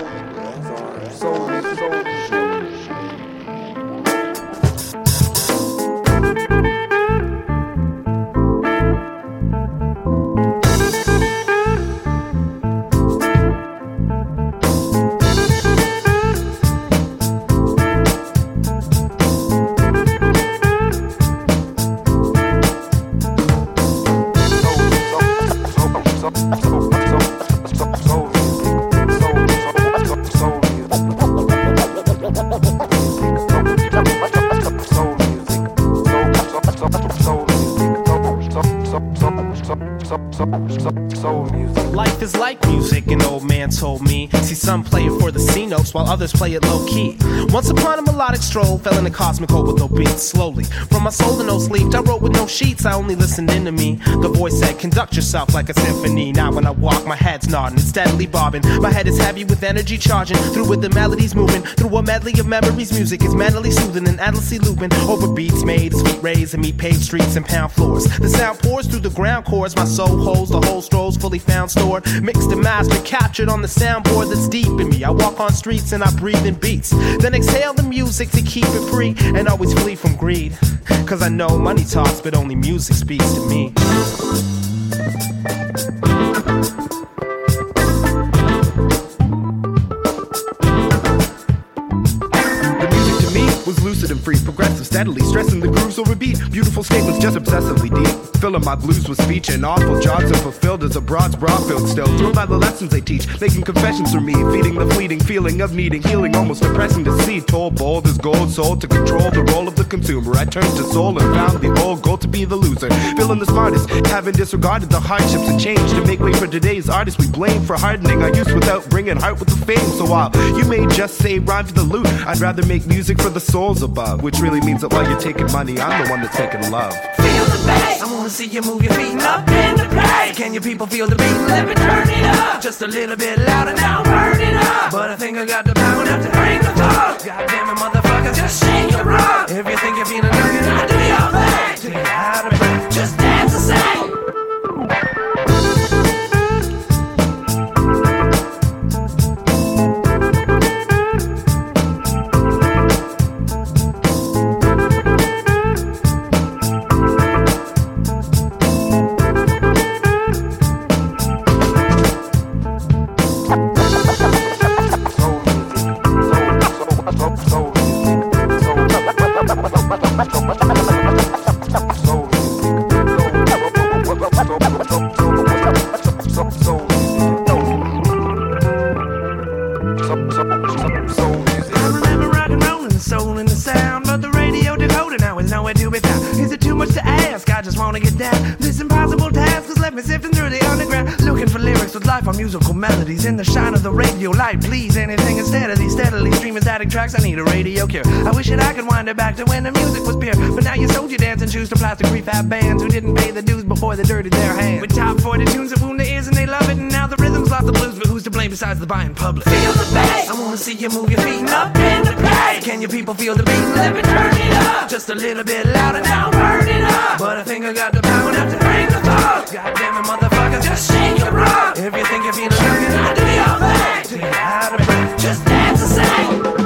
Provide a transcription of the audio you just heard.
Life is like music, an old man told me. See, some play it for the C notes while others play it low key. Once upon a melodic stroll, fell in a cosmic hole with no beats. Slowly, from my soul to no sleep, I wrote with no sheets, I only listened into me. The voice said, conduct yourself like a symphony. Now when I walk, my head's nodding, it's steadily bobbing. My head is heavy with energy charging, through with the melodies moving. Through a medley of memories, music is mentally soothing and endlessly looping. Over beats made, as feet raised and meet paved streets and pound floors. The sound pours through the ground chords, my soul holds the whole strolls fully found stored. Mixed and mastered, captured on the soundboard that's deep in me. I walk on streets and I breathe in beats. Then exhale the music to keep it free and always flee from greed. Cause I know money talks, but only music speaks to me. Lucid and free, progressive steadily, stressing the grooves over beat. Beautiful statements just obsessively deep. Filling my blues with speech and awful jobs unfulfilled as a broad's bra filled still. Thrilled by the lessons they teach, making confessions for me, feeding the fleeting feeling of needing healing, almost depressing to see. Told bold as gold, sold to control the role of the consumer. I turned to soul and found the old goal to be the loser. Feeling the smartest, having disregarded the hardships and change to make way for today's artists. We blame for hardening our youth without bringing heart with the fame. So while you may just say rhyme for the loot, I'd rather make music for the souls above, which really means that while you're taking money, I'm the one that's taking love. Feel the bass, I wanna see you move your feet up in the place. Can you people feel the beat? Let me turn it up just a little bit louder now, burn it up. But I think I got the power enough to bring the thought. God damn it, motherfuckers, just shake your rock. If you think you're feeling young enough, do your thing. Till you're out of breath, just dance and sing. Musical melodies in the shine of the radio light. Please, anything instead of these steadily streaming static tracks. I need a radio cure. I wish that I could wind it back to when the music was pure. But now you sold your dance and choose to plastic prefab bands who didn't pay the dues before they dirtied their hands. With top 40 tunes that wound the ears and they love it. And now the rhythm's lost the blues, but who's to blame besides the buying public? Feel the bass, I wanna see you move your feet up in the place. Can you people feel the beat? Let me turn it up just a little bit louder now, burn it up. But I think I got the power enough to bring the thought. God damn it, motherfuckers, just shake your rock. If you think you're feeling young enough, do your thing. Till you're out of breath, just dance and sing.